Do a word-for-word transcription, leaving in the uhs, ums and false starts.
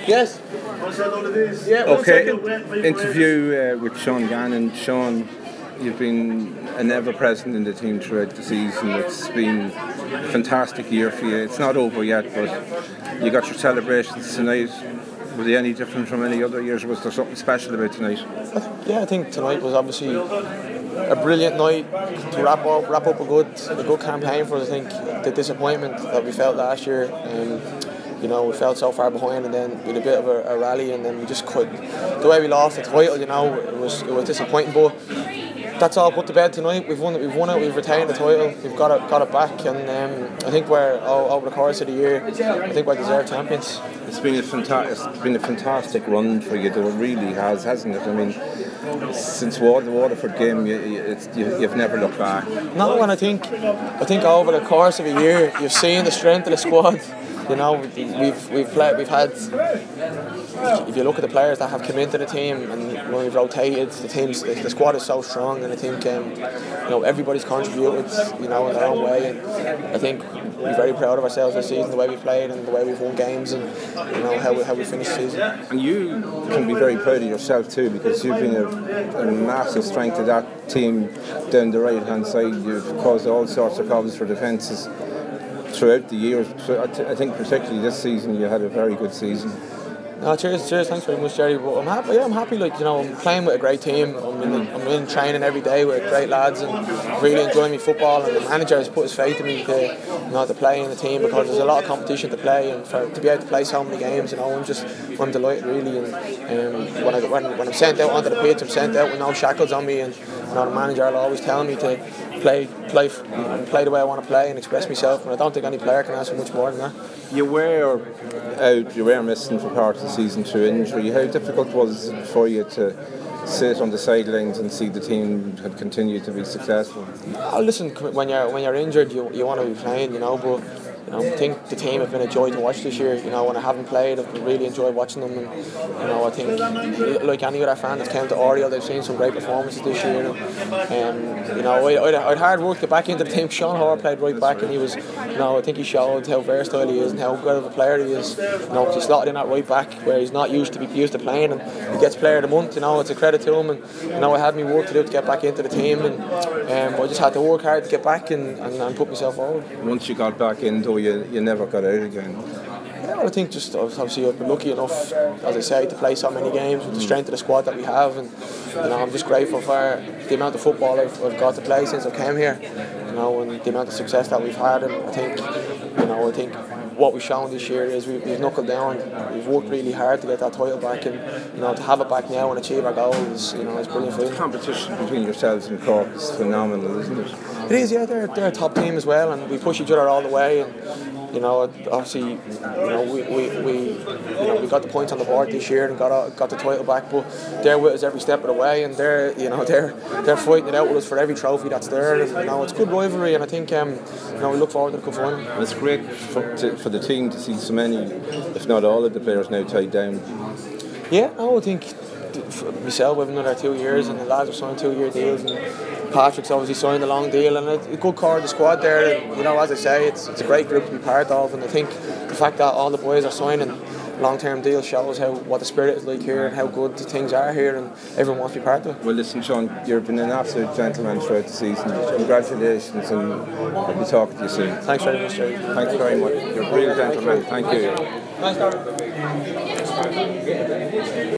Yes. Yeah. Okay. Interview uh, with Sean Gannon. Sean, you've been an ever-present in the team throughout the season. It's been a fantastic year for you. It's not over yet, but you got your celebrations tonight. Was it any different from any other years? Was there something special about tonight? Yeah, I think tonight was obviously a brilliant night to wrap up wrap up a good a good campaign for us. I think the disappointment that we felt last year, um, you know, we felt so far behind, and then with a bit of a, a rally, and then we just couldn't. The way we lost the title, you know, it was it was disappointing, but that's all put to bed tonight. We've won it. We've won it. We've retained the title. We've got it. Got it back, and um, I think we're oh, over the course of the year. I think we're deserved champions. It's been a fantastic. It's been a fantastic run for you, though. It really has, hasn't it? I mean, since the Waterford game, you, it's, you, you've never looked back. No, and I think I think over the course of a year, you've seen the strength of the squad. You know, we've we've played, we've had. If you look at the players that have come into the team, and when we've rotated, the teams, the, the squad is so strong, and I think um, you know, everybody's contributed, you know, in their own way, and I think we're very proud of ourselves this season, the way we played and the way we've won games, and you know how we, how we finished the season. And you can be very proud of yourself too, because you've been a, a massive strength of that team down the right hand side. You've caused all sorts of problems for defences throughout the years. So I, t- I think particularly this season you had a very good season. No, cheers, cheers, thanks very much, Jerry. But I'm happy. Yeah, I'm happy. Like, you know, I'm playing with a great team. I'm in, the, I'm in training every day with great lads, and really enjoying my football. And the manager has put his faith in me to, you know, to play in the team, because there's a lot of competition to play, and for to be able to play so many games, you know, I'm just I'm delighted really. And um, when I when, when I'm sent out onto the pitch, I'm sent out with no shackles on me, and you know, the manager will always tell me to play, play, play the way I want to play and express myself. And I don't think any player can ask for much more than that. You were out, you were missing for part of the season through injury. How difficult was it for you to sit on the sidelines and see the team had continued to be successful? Oh, listen, when you're when you're injured, you you want to be playing, you know. But you know, I think the team have been a joy to watch this year. You know, when I haven't played, I've really enjoyed watching them. And you know, I think like any other fan that's came to Oriel, they've seen some great performances this year. And um, you know, I, I'd, I'd hard work to get back into the team. Sean Hoare played right back, and he was, you know, I think he showed how versatile he is and how good of a player he is. You know, he slotted in at right back where he's not used to be used to playing, and he gets Player of the Month. You know, it's a credit to him. And you know, I had me work to do to get back into the team, and um, I just had to work hard to get back and, and, and put myself forward. Once you got back in, though, you you never got out again. Yeah, well, I think just obviously I've been lucky enough, as I say, to play so many games with the strength of the squad that we have, and you know, I'm just grateful for the amount of football I've, I've got to play since I came here, you know, and the amount of success that we've had. And I think, you know, I think what we've shown this year is we've, we've knuckled down, we've worked really hard to get that title back, and you know, to have it back now and achieve our goal is, you know, it's brilliant for the competition between yourselves and Cork is phenomenal, isn't it? It is, yeah. They're they're a top team as well, and we push each other all the way. And you know, obviously, you know, we, we, we you know we got the points on the board this year and got got the title back, but they're with us every step of the way, and they're you know they're they're fighting it out with us for every trophy that's there. And, you know, it's good rivalry, and I think um, you know we look forward to the cup final. And it's great for, to, for the team to see so many, if not all of the players now tied down. Yeah, no, I think myself, we've another two years, and the lads have signed two-year deals, and Patrick's obviously signed a long deal, and a good core of the squad there. And, you know, as I say, it's it's a great group to be part of, and I think the fact that all the boys are signing long-term deals shows how what the spirit is like here and how good the things are here, and everyone wants to be part of it. Well, listen, Sean, you've been an absolute gentleman throughout the season. Congratulations, and I'll be talking to you soon. Thanks very much, Jerry. Thanks very much. You're a real gentleman. Thank you. Thanks, Darren.